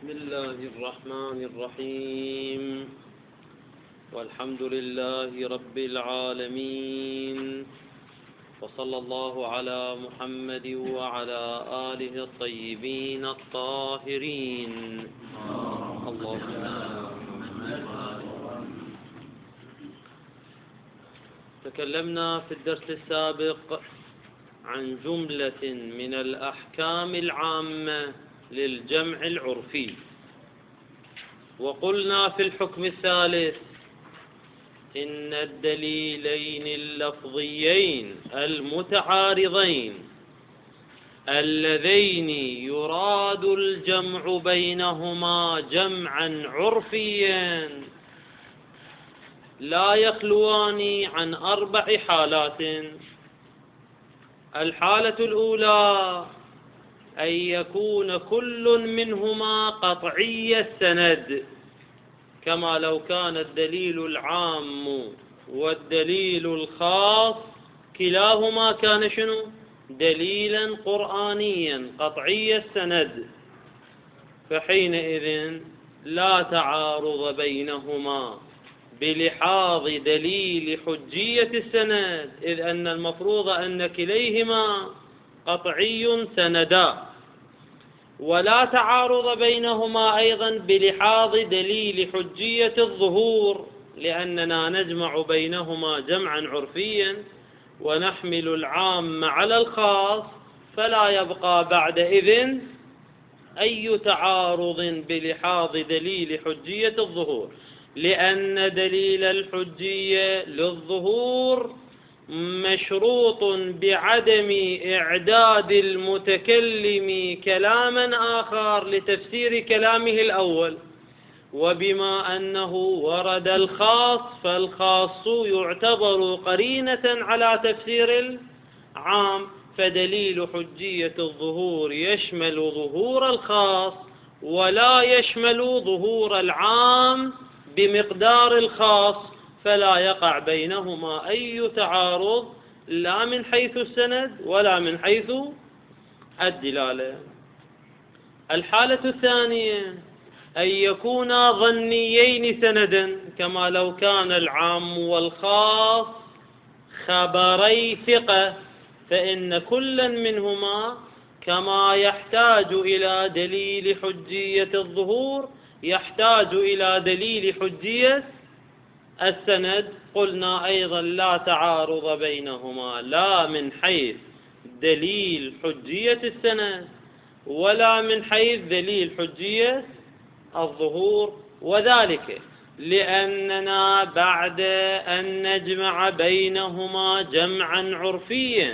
بسم الله الرحمن الرحيم والحمد لله رب العالمين وصلى الله على محمد وعلى آله الطيبين الطاهرين. اللهم تكلمنا في الدرس السابق عن جملة من الأحكام العامة للجمع العرفي، وقلنا في الحكم الثالث إن الدليلين اللفظيين المتعارضين اللذين يراد الجمع بينهما جمعا عرفيا لا يخلوان عن 4 حالات. الحالة الأولى أن يكون كل منهما قطعي السند، كما لو كان الدليل العام والدليل الخاص كلاهما كان شنو؟ دليلا قرآنيا قطعي السند، فحينئذ لا تعارض بينهما بلحاظ دليل حجية السند، إذ أن المفروض أن كليهما قطعي سندا، ولا تعارض بينهما أيضا بلحاظ دليل حجية الظهور، لأننا نجمع بينهما جمعا عرفيا ونحمل العام على الخاص، فلا يبقى بعدئذ أي تعارض بلحاظ دليل حجية الظهور، لأن دليل الحجية للظهور مشروط بعدم إعداد المتكلم كلاما آخر لتفسير كلامه الأول، وبما أنه ورد الخاص فالخاص يعتبر قرينة على تفسير العام، فدليل حجية الظهور يشمل ظهور الخاص ولا يشمل ظهور العام بمقدار الخاص، فلا يقع بينهما أي تعارض لا من حيث السند ولا من حيث الدلالة. الحالة الثانية أن يكونا ظنيين سندا، كما لو كان العام والخاص خبري ثقة، فإن كلا منهما كما يحتاج إلى دليل حجية الظهور يحتاج إلى دليل حجية السند. قلنا أيضا لا تعارض بينهما لا من حيث دليل حجية السند ولا من حيث دليل حجية الظهور، وذلك لأننا بعد أن نجمع بينهما جمعا عرفيا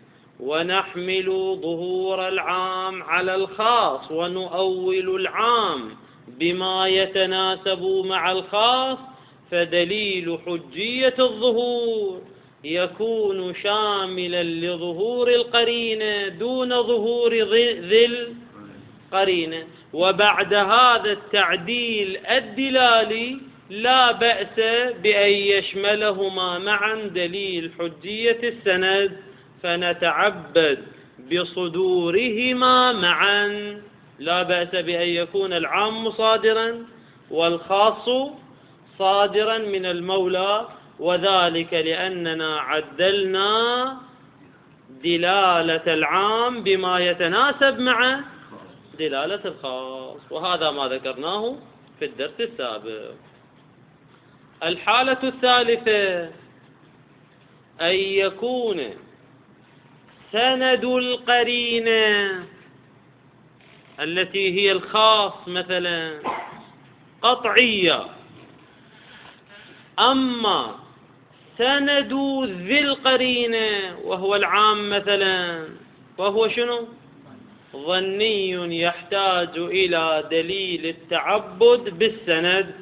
ونحمل ظهور العام على الخاص ونؤول العام بما يتناسب مع الخاص، فدليل حجية الظهور يكون شاملا لظهور القرينة دون ظهور ذي القرينة. وبعد هذا التعديل الدلالي لا بأس بأن يشملهما معا دليل حجية السند، فنتعبد بصدورهما معا، لا بأس بأن يكون العام صادرا والخاص صادرا من المولى، وذلك لأننا عدلنا دلالة العام بما يتناسب مع دلالة الخاص، وهذا ما ذكرناه في الدرس السابق. الحالة الثالثة أن يكون سند القرينة التي هي الخاص مثلا قطعية، أما سند ذي القرينة وهو العام مثلا وهو شنو؟ ظني يحتاج إلى دليل التعبد بالسند،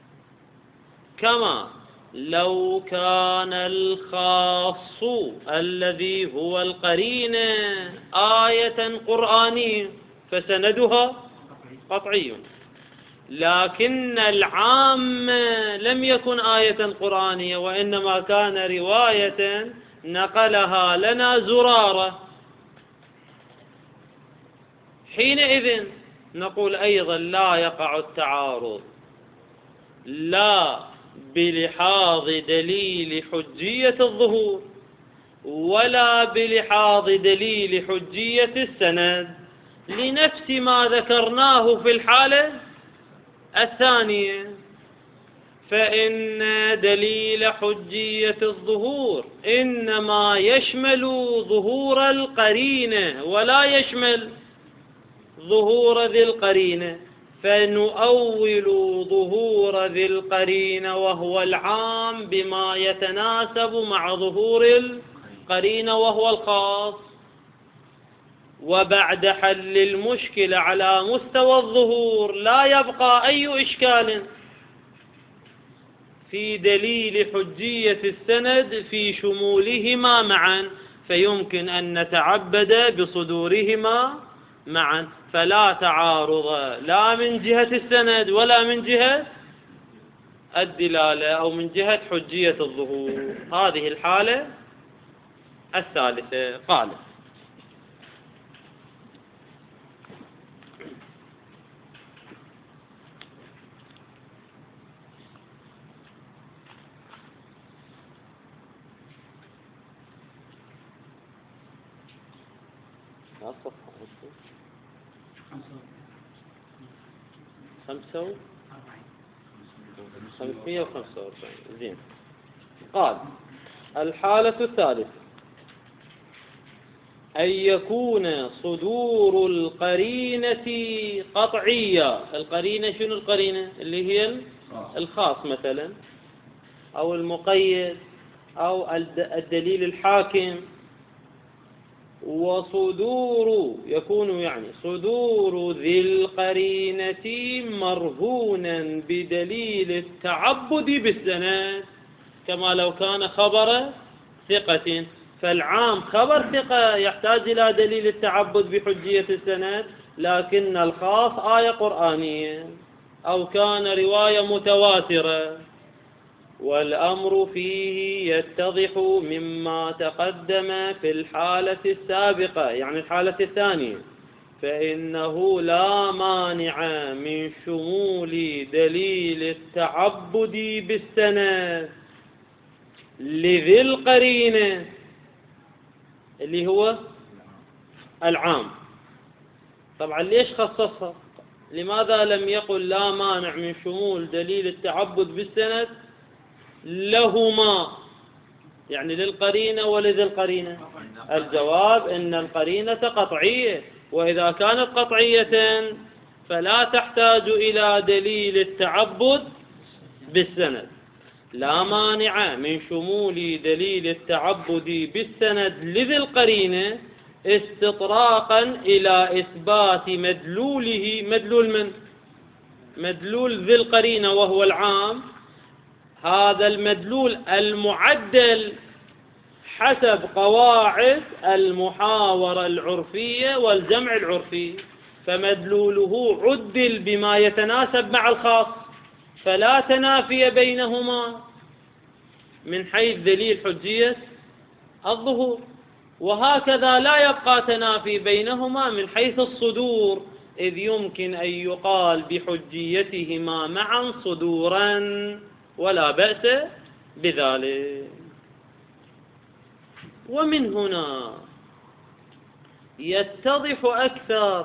كما لو كان الخاص الذي هو القرينة آية قرآنية فسندها قطعي، لكن العام لم يكن آية قرآنية وإنما كان رواية نقلها لنا زرارة، حينئذ نقول أيضا لا يقع التعارض لا بلحاظ دليل حجية الظهور ولا بلحاظ دليل حجية السند، لنفس ما ذكرناه في الحالة الثانية. فإن دليل حجية الظهور إنما يشمل ظهور القرينة ولا يشمل ظهور ذي القرينة، فنؤول ظهور ذي القرينة وهو العام بما يتناسب مع ظهور القرينة وهو الخاص. وبعد حل المشكلة على مستوى الظهور لا يبقى أي إشكال في دليل حجية السند في شمولهما معا، فيمكن أن نتعبد بصدورهما معا، فلا تعارض لا من جهة السند ولا من جهة الدلالة أو من جهة حجية الظهور. هذه الحالة الثالثة. قال خمسة 545. زين. قال الحالة الثالثة أن يكون صدور القرينة قطعية. القرينة شنو القرينة؟ اللي هي الخاص مثلا أو المقيد أو الدليل الحاكم. وصدور يكون يعني صدور ذي القرينة مرهونا بدليل التعبد بالسند، كما لو كان خبر ثقة، فالعام خبر ثقة يحتاج إلى دليل التعبد بحجية السند، لكن الخاص آية قرآنية أو كان رواية متواترة. والأمر فيه يتضح مما تقدم في الحالة السابقة، يعني الحالة الثانية، فإنه لا مانع من شمول دليل التعبد بالسند لذي القرينة اللي هو العام. طبعا ليش خصصها؟ لماذا لم يقل لا مانع من شمول دليل التعبد بالسند لهما، يعني للقرينة ولذي القرينة؟ الجواب إن القرينة قطعية، وإذا كانت قطعية فلا تحتاج إلى دليل التعبد بالسند. لا مانع من شمول دليل التعبد بالسند لذي القرينة استطراقا إلى إثبات مدلوله. مدلول من؟ مدلول ذي القرينة وهو العام. هذا المدلول المعدل حسب قواعد المحاورة العرفية والجمع العرفي، فمدلوله عدل بما يتناسب مع الخاص، فلا تنافي بينهما من حيث دليل حجية الظهور، وهكذا لا يبقى تنافي بينهما من حيث الصدور، إذ يمكن أن يقال بحجيتهما معا صدورا ولا بأس بذلك. ومن هنا يتضح أكثر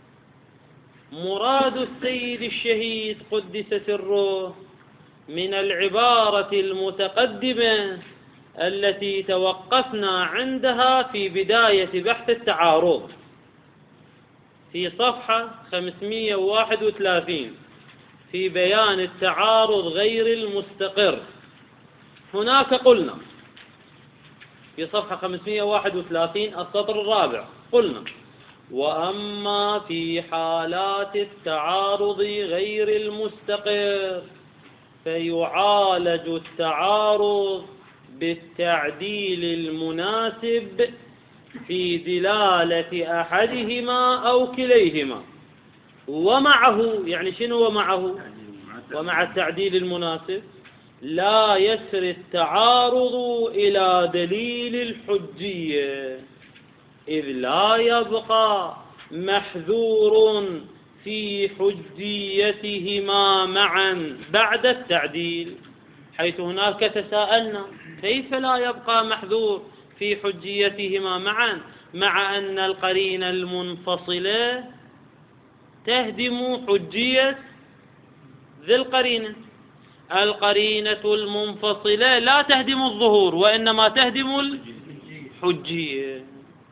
مراد السيد الشهيد قدس سره من العبارة المتقدمة التي توقفنا عندها في بداية بحث التعارض في صفحة 531 في بيان التعارض غير المستقر. هناك قلنا في صفحة 531 السطر الرابع قلنا: وأما في حالات التعارض غير المستقر فيعالج التعارض بالتعديل المناسب في دلالة أحدهما أو كليهما. ومعه، يعني شنو ومعه؟ ومع التعديل المناسب لا يسري التعارض إلى دليل الحجية، إذ لا يبقى محذور في حجيتهما معا بعد التعديل، حيث هناك تساءلنا كيف لا يبقى محذور في حجيتهما معا مع أن القرينة المنفصلة تهدم حجية ذي القرينة. القرينة المنفصلة لا تهدم الظهور وإنما تهدم الحجية،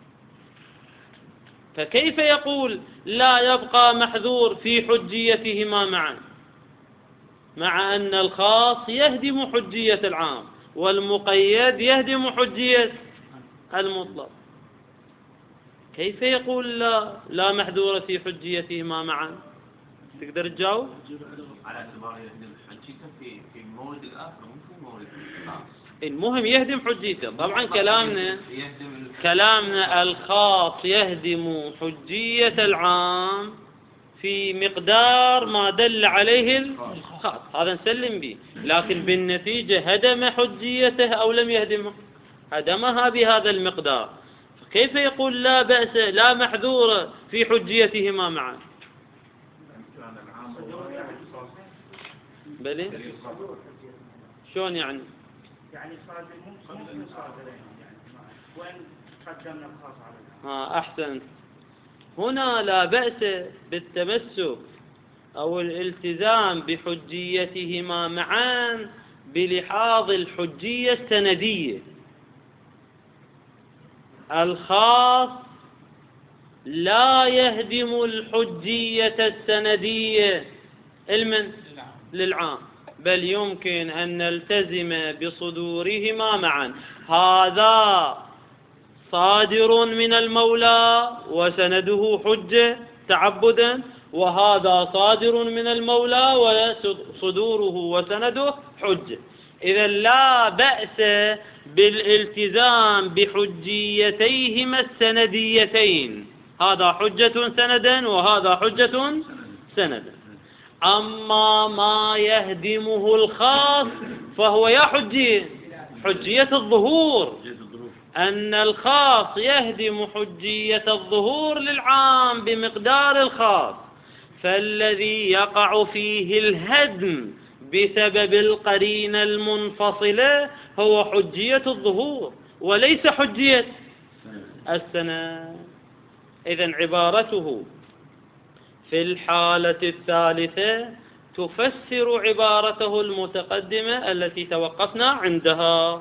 فكيف يقول لا يبقى محذور في حجيتهما معا مع أن الخاص يهدم حجية العام والمقيد يهدم حجية المطلق؟ كيف يقول لا محذور في حجيتهما معا؟ تقدر تجاوب؟ على اعتبار يهدم حجيته في المورد الآخر مو في المورد الخاص. المهم يهدم حجيته. طبعا كلامنا الخاص يهدم حجية العام في مقدار ما دل عليه الخاص، هذا نسلم به، لكن بالنتيجة هدم حجيته أو لم يهدمها؟ هدمها بهذا المقدار. كيف يقول لا بأس لا محذور في حجيتهما معا؟ بلي شلون يعني؟ يعني صادر مو صادرين يعني وين قدمنا الخاص على أحسنت. هنا لا بأس بالتمسك أو الالتزام بحجيتهما معا بلحاظ الحجية السندية. الخاص لا يهدم الحجية السندية للعام، بل يمكن أن نلتزم بصدورهما معا. هذا صادر من المولى وسنده حجة تعبدا، وهذا صادر من المولى وصدوره وسنده حجة. إذا لا بأس بالالتزام بحجيتيهما السنديتين، هذا حجة سندا وهذا حجة سندا. أما ما يهدمه الخاص فهو يا حجية الظهور، أن الخاص يهدم حجية الظهور للعام بمقدار الخاص، فالذي يقع فيه الهدم بسبب القرينة المنفصلة هو حجية الظهور وليس حجية السند. إذن عبارته في الحالة الثالثة تفسر عبارته المتقدمة التي توقفنا عندها،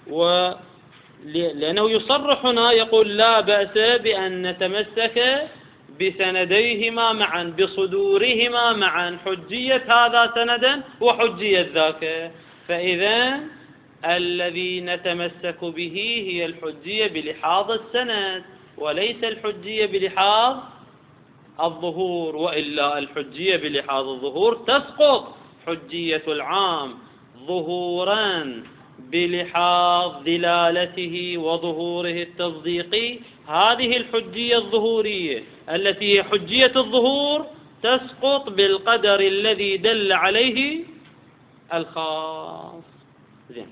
لأنه يصرح هنا يقول لا بأس بأن نتمسك بسنديهما معا بصدورهما معا، حجية هذا سندا وحجية ذاك. فإذا الذي نتمسك به هي الحجية بلحاظ السند وليس الحجية بلحاظ الظهور، وإلا الحجية بلحاظ الظهور تسقط حجية العام ظهورا بلحاظ دلالته وظهوره التصديقي. هذه الحجية الظهورية التي هي حجية الظهور تسقط بالقدر الذي دل عليه الخاص. زين،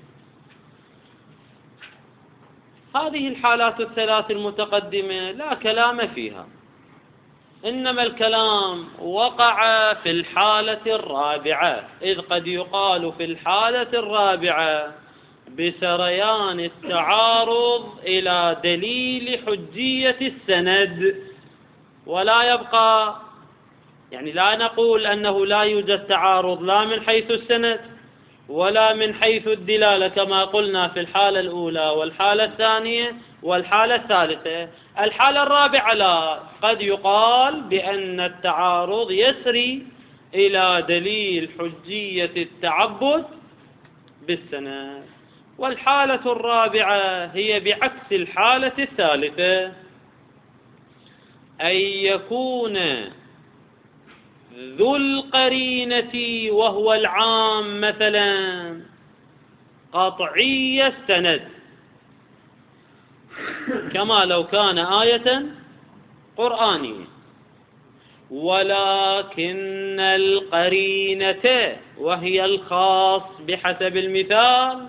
هذه الحالات الثلاث المتقدمة لا كلام فيها، إنما الكلام وقع في الحالة الرابعة، إذ قد يقال في الحالة الرابعة بسريان التعارض إلى دليل حجية السند، ولا يبقى، يعني لا نقول أنه لا يوجد تعارض لا من حيث السند ولا من حيث الدلالة كما قلنا في الحالة الأولى والحالة الثانية والحالة الثالثة. الحالة الرابعة لا، قد يقال بأن التعارض يسري إلى دليل حجية التعبد بالسند. والحالة الرابعة هي بعكس الحالة الثالثة، أن يكون ذو القرينة وهو العام مثلا قطعي السند، كما لو كان آية قرآنية، ولكن القرينة وهي الخاص بحسب المثال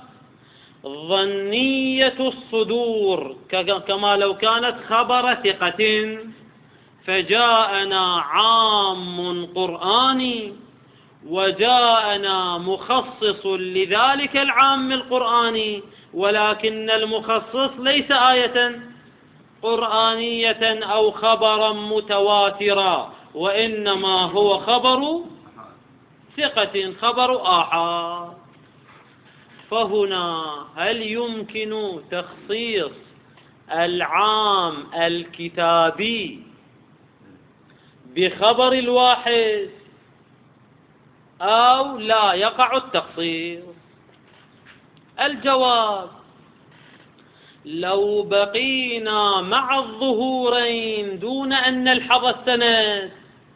ظنية الصدور، كما لو كانت خبر ثقة، فجاءنا عام قرآني وجاءنا مخصص لذلك العام القرآني، ولكن المخصص ليس آية قرآنية أو خبرا متواترا، وإنما هو خبر ثقة، خبر آحاد. فهنا هل يمكن تخصيص العام الكتابي بخبر الواحد أو لا يقع التخصيص؟ الجواب: لو بقينا مع الظهورين دون أن نلحظ السند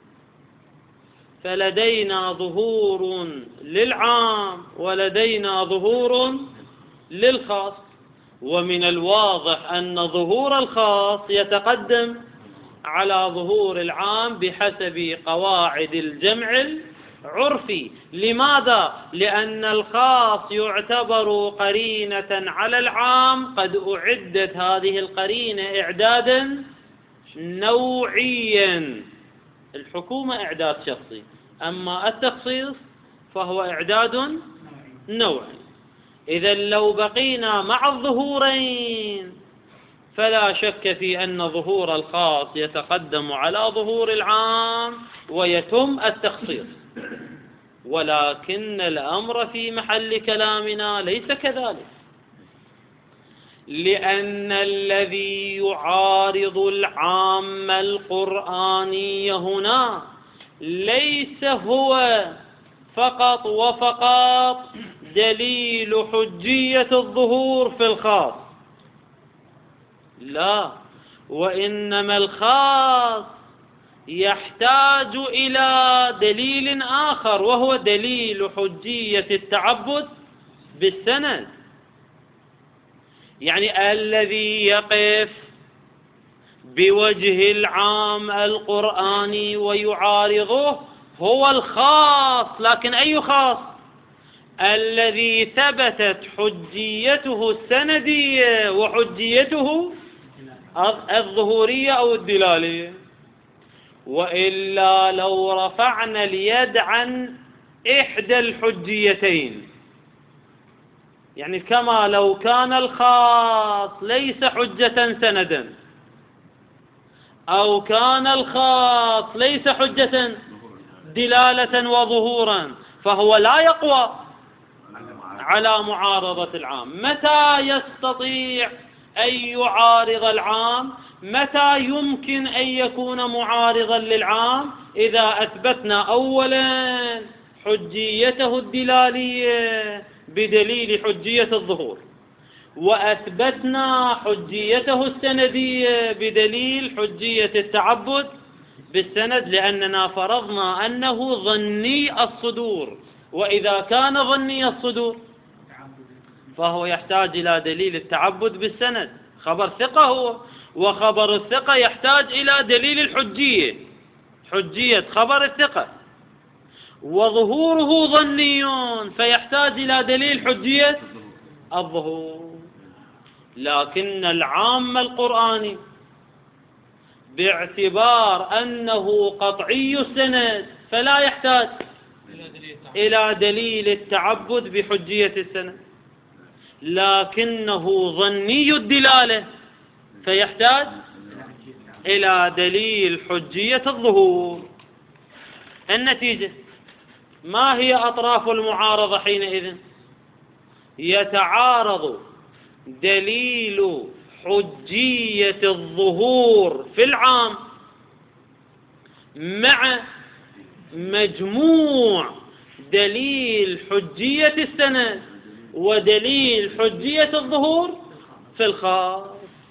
فلدينا ظهور للعام ولدينا ظهور للخاص، ومن الواضح أن ظهور الخاص يتقدم على ظهور العام بحسب قواعد الجمع العرفي. لماذا؟ لأن الخاص يعتبر قرينة على العام، قد أعدت هذه القرينة إعدادا نوعيا، الحكومة إعداد شخصي، أما التخصيص فهو إعداد نوعي. إذا لو بقينا مع الظهورين فلا شك في أن ظهور الخاص يتقدم على ظهور العام ويتم التخصيص، ولكن الأمر في محل كلامنا ليس كذلك، لأن الذي يعارض العام القرآني هنا ليس هو فقط وفقط دليل حجية الظهور في الخاص، لا، وإنما الخاص يحتاج إلى دليل آخر، وهو دليل حجية التعبد بالسند. يعني الذي يقف بوجه العام القرآني ويعارضه هو الخاص، لكن أي خاص؟ الذي ثبتت حجيته السندية وحجيته الظهورية أو الدلالية. وإلا لو رفعنا اليد عن إحدى الحجيتين، يعني كما لو كان الخاص ليس حجة سندا، أو كان الخاص ليس حجة دلالة وظهورا، فهو لا يقوى على معارضة العام. متى يستطيع أن يعارض العام؟ متى يمكن أن يكون معارضا للعام؟ إذا أثبتنا أولا حجيته الدلالية بدليل حجية الظهور، وأثبتنا حجيته السندية بدليل حجية التعبد بالسند، لأننا فرضنا أنه ظني الصدور، وإذا كان ظني الصدور فهو يحتاج إلى دليل التعبد بالسند، خبر ثقة هو، وخبر الثقة يحتاج إلى دليل الحجية، حجية خبر الثقة، وظهوره ظني فيحتاج إلى دليل حجية الظهور. لكن العام القرآني باعتبار أنه قطعي السند فلا يحتاج إلى دليل التعبد بحجية السند، لكنه ظني الدلالة فيحتاج إلى دليل حجية الظهور. النتيجة ما هي أطراف المعارضة حينئذ؟ يتعارض دليل حجية الظهور في العام مع مجموع دليل حجية السند ودليل حجية الظهور في الخاص،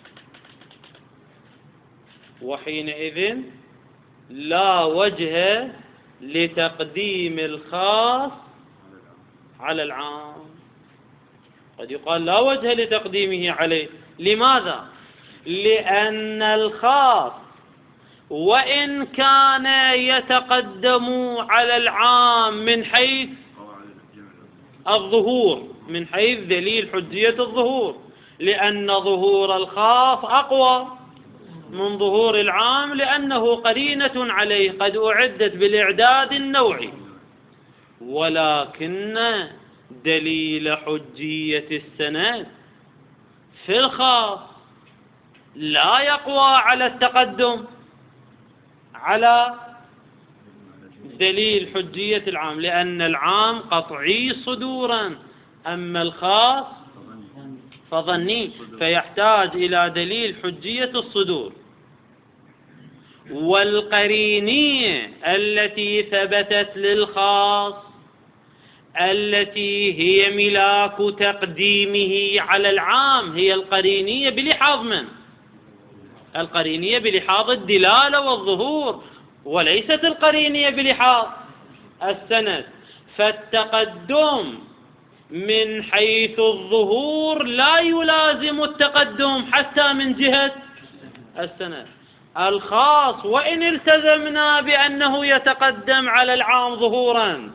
وحينئذ لا وجه لتقديم الخاص على العام. قد يقال لا وجه لتقديمه عليه. لماذا؟ لأن الخاص وإن كان يتقدم على العام من حيث الظهور، من حيث دليل حجية الظهور، لأن ظهور الخاص أقوى من ظهور العام لأنه قرينة عليه قد أعدت بالإعداد النوعي. ولكن دليل حجية السند في الخاص لا يقوى على التقدم على دليل حجية العام، لأن العام قطعي صدورا، أما الخاص فظني، فيحتاج إلى دليل حجية الصدور. والقرينية التي ثبتت للخاص التي هي ملاك تقديمه على العام هي القرينية بلحاظ من؟ القرينية بلحاظ الدلالة والظهور، وليست القرينية بلحاظ السند. فالتقدم من حيث الظهور لا يلازم التقدم حتى من جهة السند. الخاص وإن التزمنا بأنه يتقدم على العام ظهورا،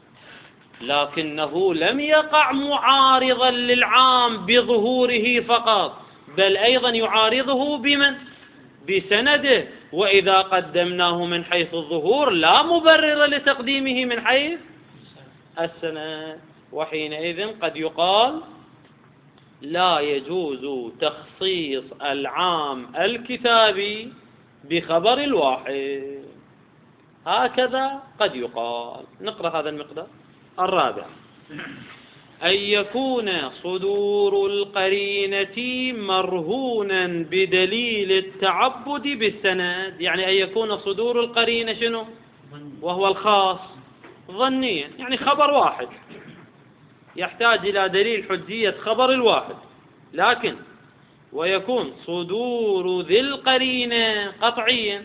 لكنه لم يقع معارضا للعام بظهوره فقط، بل أيضا يعارضه بمن؟ بسنده. وإذا قدمناه من حيث الظهور لا مبرر لتقديمه من حيث السند، وحينئذ قد يقال لا يجوز تخصيص العام الكتابي بخبر الواحد، هكذا قد يقال. نقرأ هذا المقدار الرابع: أن يكون صدور القرينة مرهونا بدليل التعبد بالسند. يعني أن يكون صدور القرينة شنو؟ وهو الخاص ظنيا، يعني خبر واحد يحتاج إلى دليل حجية خبر الواحد، لكن ويكون صدور ذي القرينة قطعيا،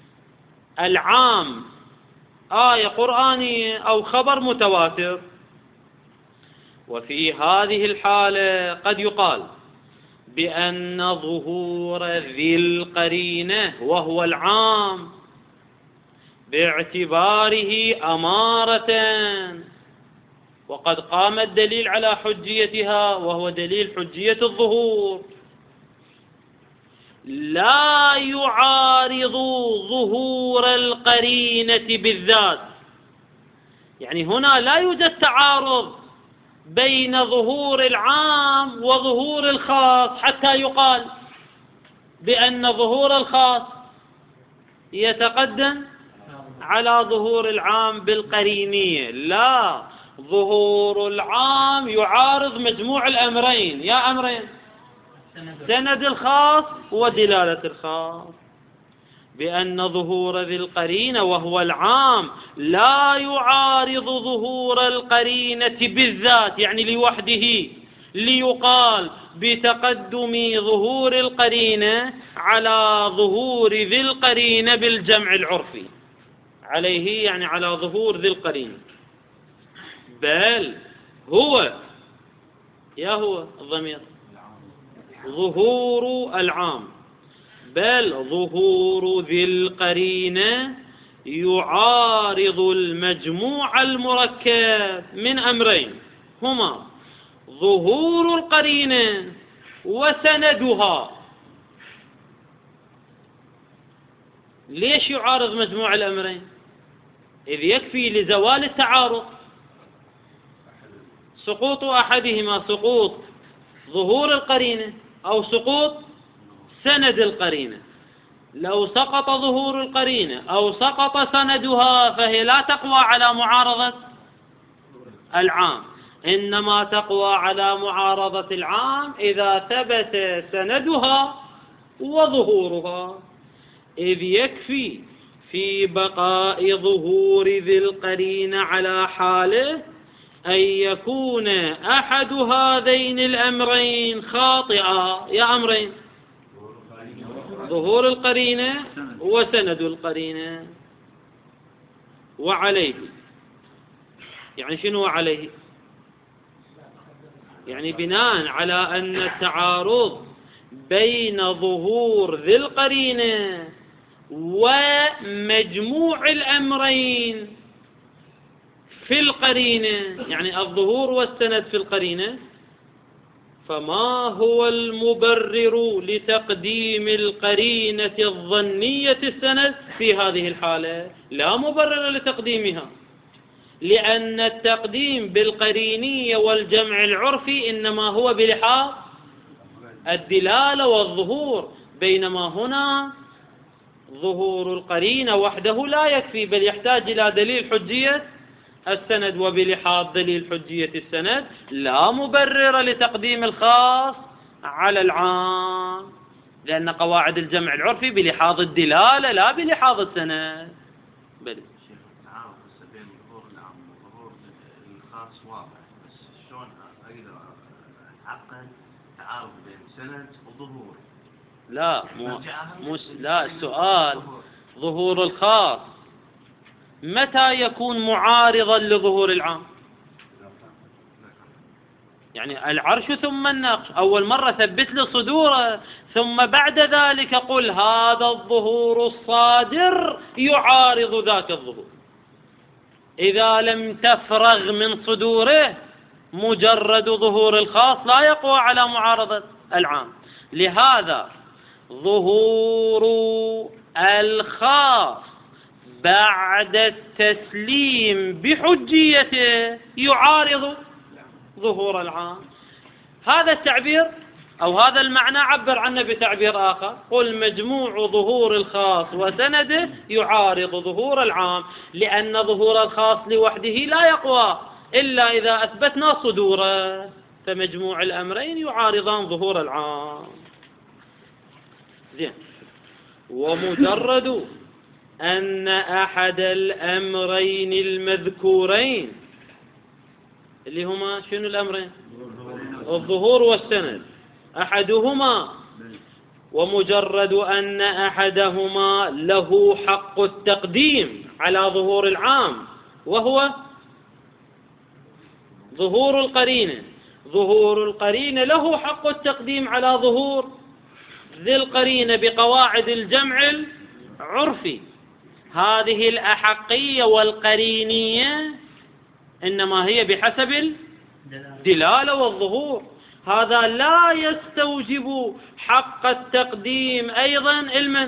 العام آية قرآنية أو خبر متواتر. وفي هذه الحالة قد يقال بأن ظهور ذي القرينة وهو العام باعتباره أمارة، وقد قام الدليل على حجيتها وهو دليل حجية الظهور، لا يعارض ظهور القرينة بالذات. يعني هنا لا يوجد تعارض بين ظهور العام وظهور الخاص حتى يقال بأن ظهور الخاص يتقدم على ظهور العام بالقرينية. لا، ظهور العام يعارض مجموع الأمرين، يا أمرين: سند الخاص ودلالة الخاص، بأن ظهور ذي القرينة وهو العام لا يعارض ظهور القرينة بالذات، يعني لوحده، ليقال بتقدم ظهور القرينة على ظهور ذي القرينة بالجمع العرفي عليه، يعني على ظهور ذي القرينة، بل هو الضمير ظهور العام، بل ظهور ذي القرينة يعارض المجموع المركب من أمرين هما ظهور القرينة وسندها. ليش يعارض مجموع الأمرين؟ إذ يكفي لزوال التعارض سقوط أحدهما، سقوط ظهور القرينة أو سقوط سند القرينة. لو سقط ظهور القرينة أو سقط سندها فهي لا تقوى على معارضة العام، إنما تقوى على معارضة العام إذا ثبت سندها وظهورها، إذ يكفي في بقاء ظهور ذي القرينة على حاله أن يكون أحد هذين الأمرين خاطئا، يا أمرين: ظهور القرينة وسند القرينة. وعليه، يعني شنو عليه؟ يعني بناء على أن التعارض بين ظهور ذي القرينة ومجموع الأمرين في القرينة، يعني الظهور والسند في القرينة، فما هو المبرر لتقديم القرينة الظنية السند في هذه الحالة؟ لا مبرر لتقديمها، لأن التقديم بالقرينية والجمع العرفي إنما هو بلحاظ الدلالة والظهور، بينما هنا ظهور القرينة وحده لا يكفي، بل يحتاج إلى دليل حجية السند، وبلحاظ دليل حجية السند لا مبرر لتقديم الخاص على العام، لأن قواعد الجمع العرفي بلحاظ الدلالة لا بلحاظ السند. بل شيخ التعارض بين ظهور العام وظهور الخاص واضح، بس شلون أقدر أعقد تعارض بين سند وظهور؟ لا لا، السؤال ظهور الخاص متى يكون معارضا لظهور العام؟ يعني العرش ثم النقش، أول مرة ثبت لي صدوره، ثم بعد ذلك قل هذا الظهور الصادر يعارض ذاك الظهور. إذا لم تفرغ من صدوره مجرد ظهور الخاص لا يقوى على معارضة العام. لهذا ظهور الخاص بعد التسليم بحجيته يعارض ظهور العام. هذا التعبير أو هذا المعنى عبر عنه بتعبير آخر، قل مجموع ظهور الخاص وسنده يعارض ظهور العام، لأن ظهور الخاص لوحده لا يقوى إلا إذا أثبتنا صدوره، فمجموع الأمرين يعارضان ظهور العام. زين. ومجرد أن أحد الأمرين المذكورين اللي هما شنو الأمرين؟ الظهور والسند، أحدهما، ومجرد أن أحدهما له حق التقديم على ظهور العام وهو ظهور القرينة، ظهور القرينة له حق التقديم على ظهور ذي القرينة بقواعد الجمع العرفي. هذه الأحقية والقرينية إنما هي بحسب الدلالة والظهور، هذا لا يستوجب حق التقديم أيضا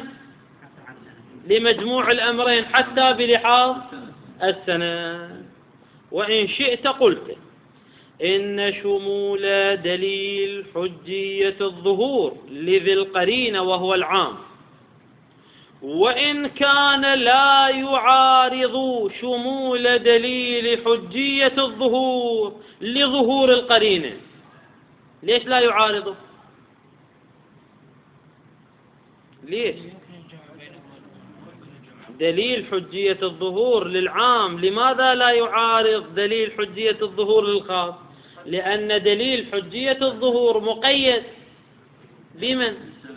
لمجموع الأمرين حتى بلحاظ السند. وإن شئت قلت إن شمول دليل حجية الظهور لذي القرينة وهو العام، وإن كان لا يعارض شمول دليل حجية الظهور لظهور القرينة. ليش لا يعارضه؟ ليش؟ دليل حجية الظهور للعام لماذا لا يعارض دليل حجية الظهور للخاص؟ لأن دليل حجية الظهور مقيد بمن؟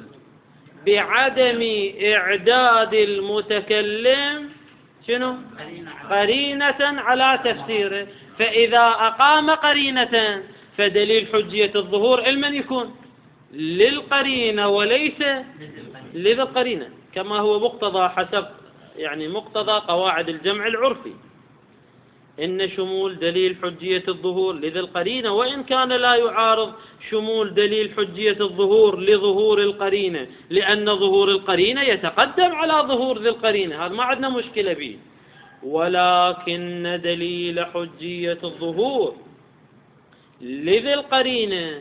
بعدم إعداد المتكلم شنو؟ قرينة على تفسيره، فإذا أقام قرينة فدليل حجية الظهور لمن يكون؟ للقرينة وليس لذي القرينة، كما هو مقتضى حسب مقتضى قواعد الجمع العرفي. إن شمول دليل حجية الظهور لذي القرينة وإن كان لا يعارض شمول دليل حجية الظهور لظهور القرينة، لأن ظهور القرينة يتقدم على ظهور ذي القرينة، هذا ما عندنا مشكلة به. ولكن دليل حجية الظهور لذي القرينة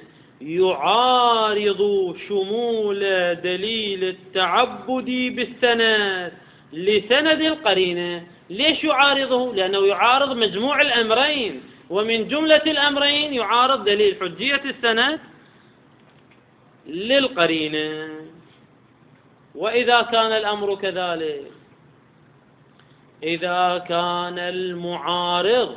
يعارض شمول دليل التعبد بالسند لسند القرينة. ليش يعارضه؟ لأنه يعارض مجموع الأمرين، ومن جملة الأمرين يعارض دليل حجية السند للقرينة. وإذا كان الأمر كذلك، إذا كان المعارض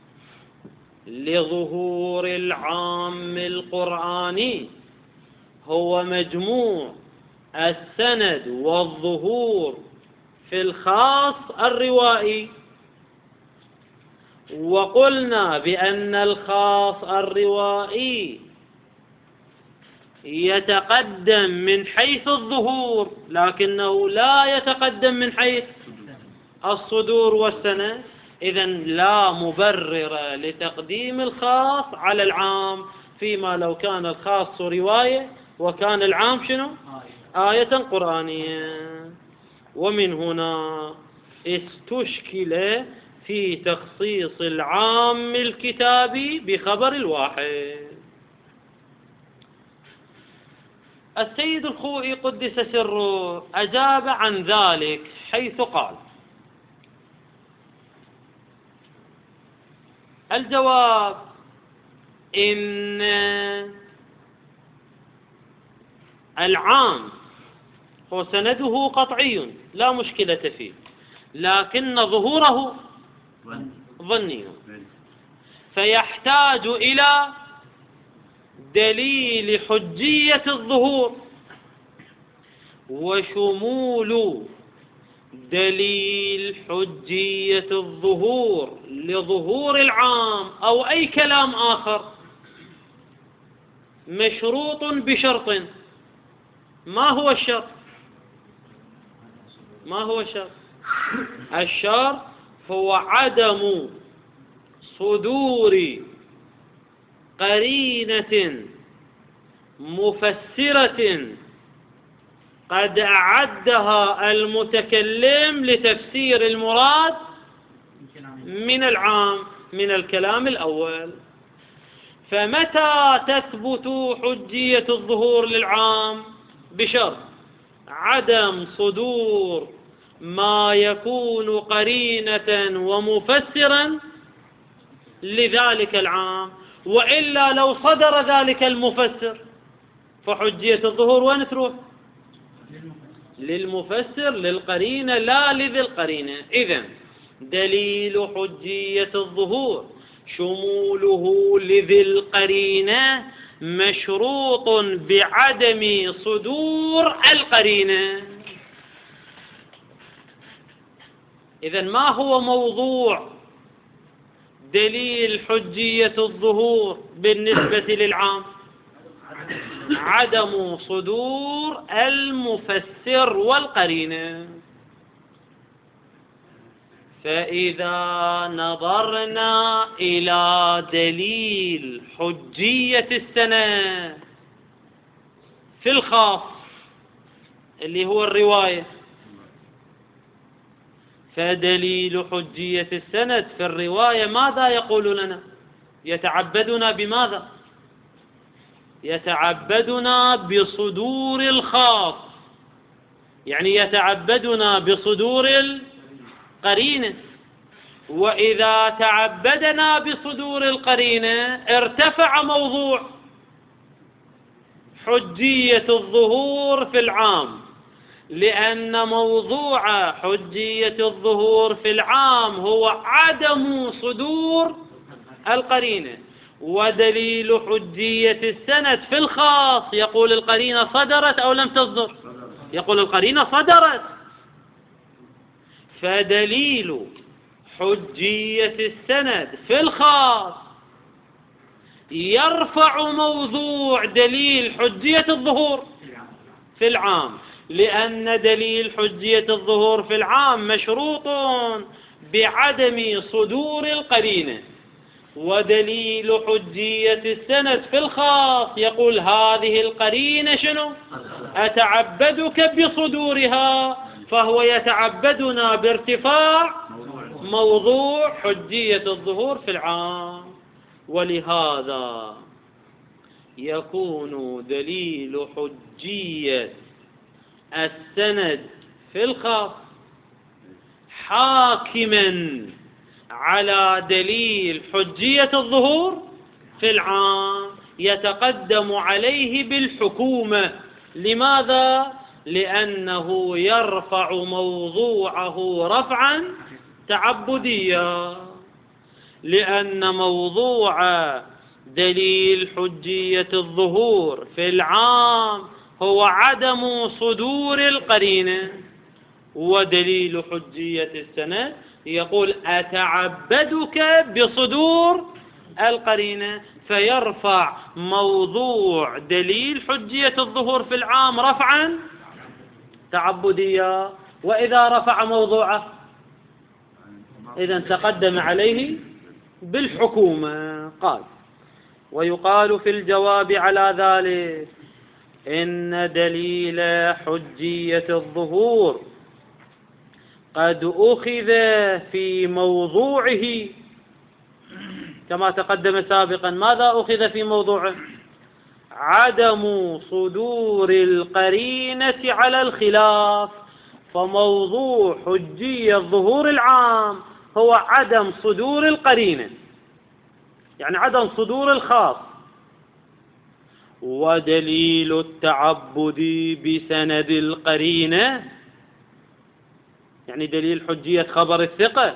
لظهور العام القرآني هو مجموع السند والظهور في الخاص الروائي، وقلنا بأن الخاص الروائي يتقدم من حيث الظهور لكنه لا يتقدم من حيث الصدور والسند، إذن لا مبرر لتقديم الخاص على العام، فيما لو كان الخاص رواية وكان العام شنو؟ آية قرآنية. ومن هنا استشكل في تخصيص العام الكتابي بخبر الواحد. السيد الخوئي قدس سره أجاب عن ذلك حيث قال: الجواب إن العام هو سنده قطعي لا مشكلة فيه، لكن ظهوره ظني، فيحتاج إلى دليل حجية الظهور، وشمول دليل حجية الظهور لظهور العام أو أي كلام آخر مشروط بشرط. ما هو الشرط؟ ما هو الشرط؟ الشرط هو عدم صدور قرينة مفسرة قد أعدها المتكلم لتفسير المراد من العام، من الكلام الأول. فمتى تثبت حجية الظهور للعام؟ بشرط عدم صدور ما يكون قرينة ومفسرا لذلك العام، وإلا لو صدر ذلك المفسر فحجية الظهور وين تروح؟ للمفسر، للقرينة، لا لذي القرينة. إذن دليل حجية الظهور شموله لذي القرينة مشروط بعدم صدور القرينة. إذن ما هو موضوع دليل حجية الظهور بالنسبة للعام؟ عدم صدور المفسر والقرينة. فإذا نظرنا إلى دليل حجية السند في الخاص اللي هو الرواية، فدليل حجية السند في الرواية ماذا يقول لنا؟ يتعبدنا بماذا؟ يتعبدنا بصدور الخاص، يعني يتعبدنا بصدور القرينة. وإذا تعبدنا بصدور القرينة ارتفع موضوع حجية الظهور في العام، لأن موضوع حجية الظهور في العام هو عدم صدور القرينة. ودليل حجية السند في الخاص يقول القرينة صدرت أو لم تصدر؟ يقول القرينة صدرت. فدليل حجية السند في الخاص يرفع موضوع دليل حجية الظهور في العام، لأن دليل حجية الظهور في العام مشروط بعدم صدور القرينة. ودليل حجية السند في الخاص يقول هذه القرينة شنو؟ أتعبدك بصدورها، فهو يتعبدنا بارتفاع موضوع حجية الظهور في العام. ولهذا يكون دليل حجية السند في الخاص حاكما على دليل حجية الظهور في العام، يتقدم عليه بالحكومة. لماذا؟ لأنه يرفع موضوعه رفعا تعبديا، لأن موضوع دليل حجية الظهور في العام هو عدم صدور القرينة، ودليل حجية السند يقول أتعبدك بصدور القرينة، فيرفع موضوع دليل حجية الظهور في العام رفعا تعبديا. وإذا رفع موضوعه إذن تقدم عليه بالحكومة. قال ويقال في الجواب على ذلك إن دليل حجية الظهور قد أخذ في موضوعه كما تقدم سابقا. ماذا أخذ في موضوعه؟ عدم صدور القرينة على الخلاف. فموضوع حجية الظهور العام هو عدم صدور القرينة، يعني عدم صدور الخاص. ودليل التعبد بسند القرينة، يعني دليل حجية خبر الثقة،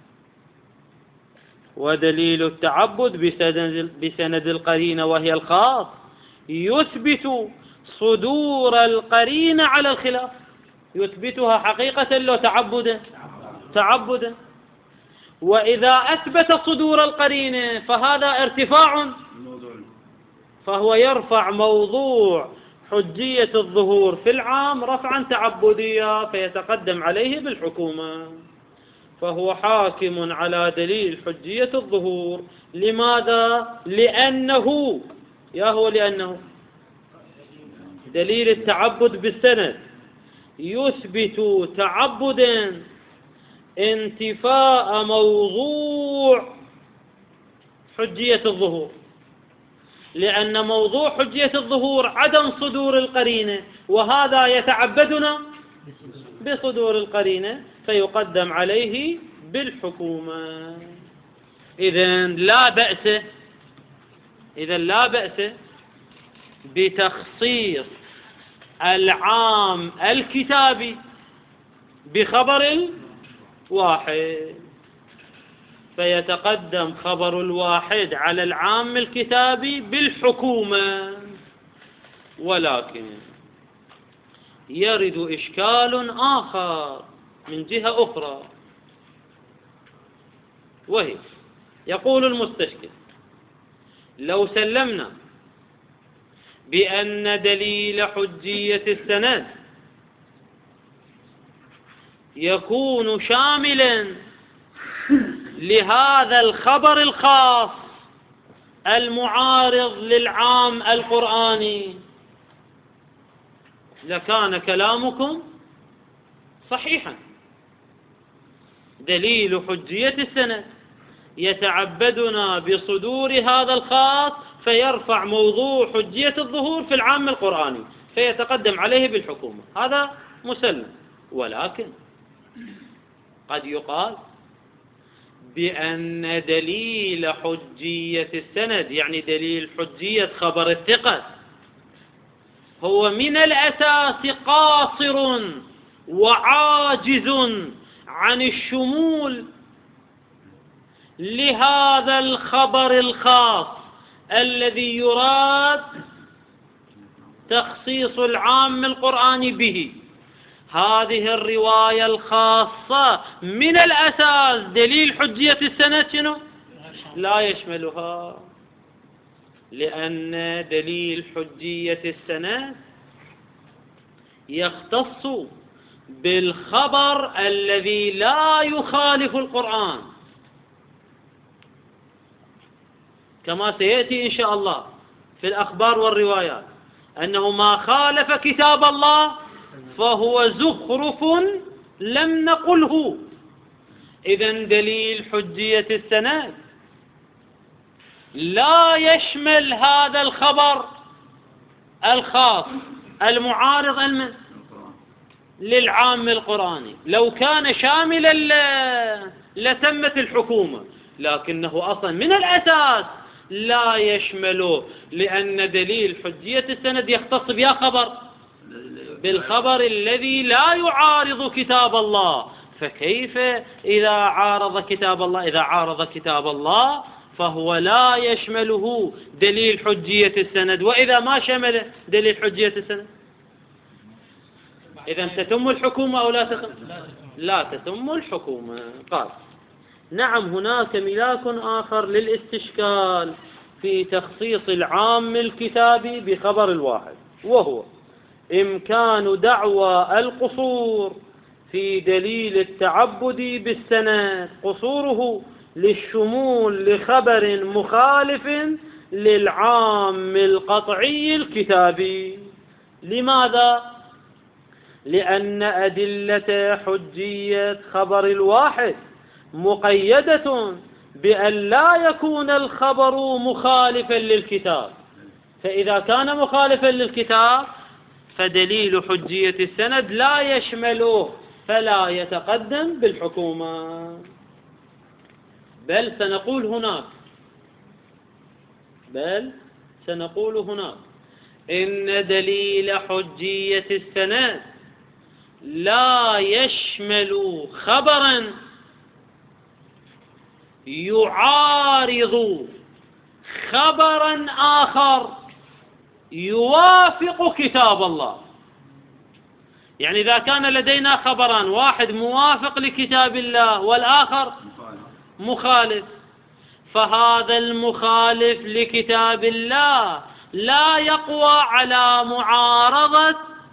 ودليل التعبد بسند القرينة وهي الخاص يثبت صدور القرينة على الخلاف. يثبتها حقيقة لو تعبدا. وإذا أثبت صدور القرينة فهذا ارتفاع، فهو يرفع موضوع حجية الظهور في العام رفعا تعبديا فيتقدم عليه بالحكومة. فهو حاكم على دليل حجية الظهور. لماذا؟ لأنه دليل التعبد بالسند يثبت تعبدا انتفاء موضوع حجية الظهور، لأن موضوع حجية الظهور عدم صدور القرينة، وهذا يتعبدنا بصدور القرينة فيقدم عليه بالحكومة. إذن لا بأس بتخصيص العام الكتابي بخبر الواحد، فيتقدم خبر الواحد على العام الكتابي بالحكومة. ولكن يرد إشكال آخر من جهة أخرى، وهي يقول المستشكل: لو سلمنا بأن دليل حجية السند يكون شاملا لهذا الخبر الخاص المعارض للعام القرآني، لكان كلامكم صحيحا. دليل حجية السند يتعبدنا بصدور هذا الخاص فيرفع موضوع حجية الظهور في العام القرآني فيتقدم عليه بالحكومة، هذا مسلم. ولكن قد يقال بأن دليل حجية السند، يعني دليل حجية خبر الثقة، هو من الأساس قاصر وعاجز عن الشمول لهذا الخبر الخاص الذي يراد تخصيص العام القرآني به. هذه الرواية الخاصة من الأساس دليل حجية السند لا يشملها، لأن دليل حجية السند يختص بالخبر الذي لا يخالف القرآن، كما سيأتي إن شاء الله في الأخبار والروايات أنه ما خالف كتاب الله فهو زخرف لم نقله. إذن دليل حجية السند لا يشمل هذا الخبر الخاص المعارض للعام القرآني. لو كان شاملا لتمت الحكومة، لكنه أصلا من الأساس لا يشمله، لأن دليل حجية السند يختص بها خبر، بالخبر الذي لا يعارض كتاب الله. فكيف إذا عارض كتاب الله فهو لا يشمله دليل حجية السند، وإذا ما شمل دليل حجية السند إذا تتم الحكومة أو لا تتم؟ لا تتم الحكومة. قال: نعم، هناك ملاك آخر للاستشكال في تخصيص العام الكتابي بخبر الواحد، وهو إمكان دعوى القصور في دليل التعبد بالسند، قصوره للشمول لخبر مخالف للعام القطعي الكتابي. لماذا؟ لأن أدلة حجية خبر الواحد مقيدة بأن لا يكون الخبر مخالفا للكتاب، فإذا كان مخالفا للكتاب فدليل حجية السند لا يشمله، فلا يتقدم بالحكومة. بل سنقول هناك إن دليل حجية السند لا يشمل خبرا يعارض خبرا آخر يوافق كتاب الله. يعني إذا كان لدينا خبران، واحد موافق لكتاب الله والآخر مخالف، فهذا المخالف لكتاب الله لا يقوى على معارضة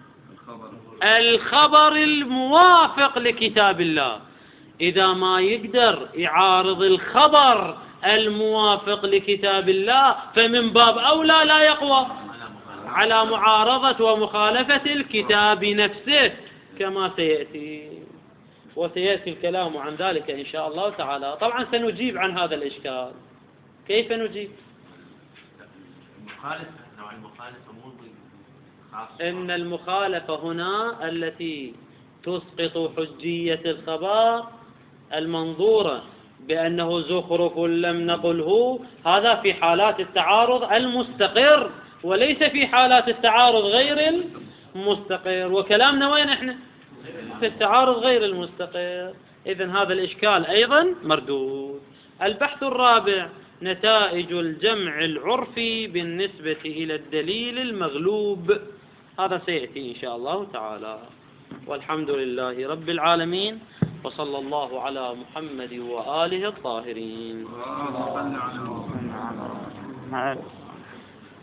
الخبر الموافق لكتاب الله. إذا ما يقدر يعارض الخبر الموافق لكتاب الله فمن باب أولى لا يقوى على معارضة ومخالفة الكتاب نفسه، كما سيأتي، وسيأتي الكلام عن ذلك إن شاء الله تعالى. طبعا سنجيب عن هذا الإشكال. كيف نجيب؟ إن المخالفة هنا التي تسقط حجية الخبر المنظورة بأنه زخرف لم نقله، هذا في حالات التعارض المستقر، وليس في حالات التعارض غير المستقر. وكلامنا وين احنا؟ في التعارض غير المستقر. إذن هذا الإشكال أيضا مردود. البحث الرابع: نتائج الجمع العرفي بالنسبة إلى الدليل المغلوب. هذا سيأتي إن شاء الله تعالى. والحمد لله رب العالمين، وصلى الله على محمد وآله الطاهرين.